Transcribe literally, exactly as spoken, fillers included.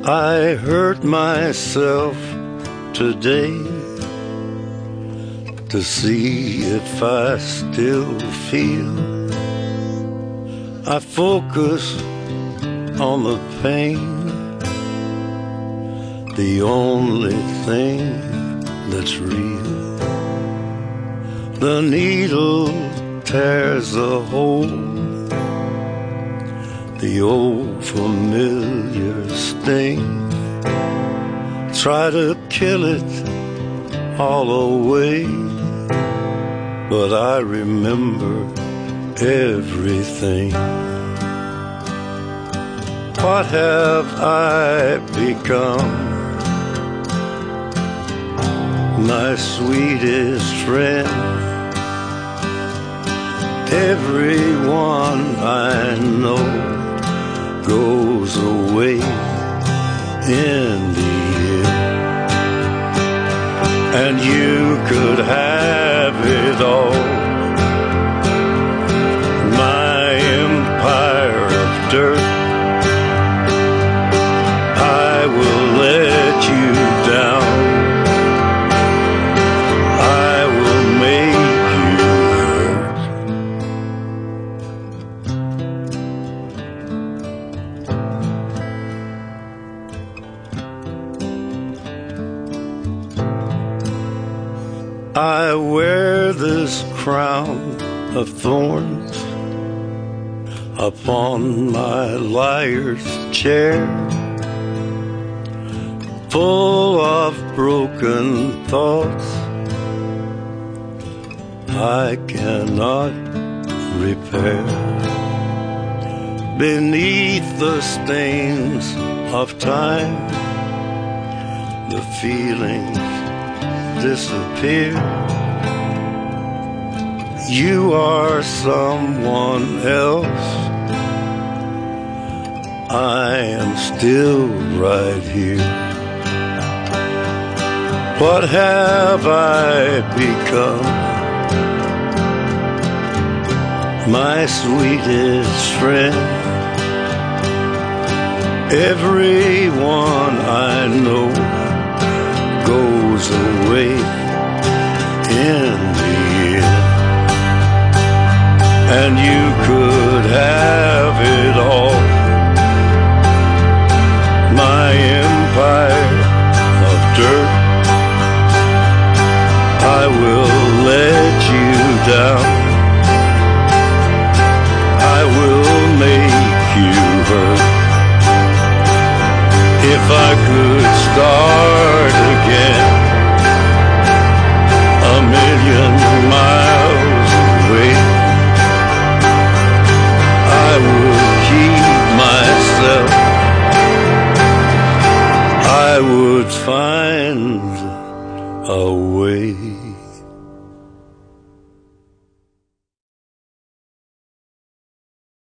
I hurt myself today to see if I still feel. I focus on the pain, the only thing that's real. The needle tears a hole, the old familiar sting. Try to kill it all away, but I remember everything. What have I become? My sweetest friend. Everyone I know goes away in the end, and you could have it all. My empire of dirt, I will let you down. I will make you hurt. I wear this crown of thorns upon my liar's chair, full of broken thoughts I cannot repair. Beneath the stains of time, the feelings disappear. You are someone else, I am still right here. What have I become? My sweetest friend. Everyone I know goes away in the end, and you could have it all. My empire of dirt, I will let you down. I will make you hurt. If I could start again, a million miles away, I would keep myself. I would find a way.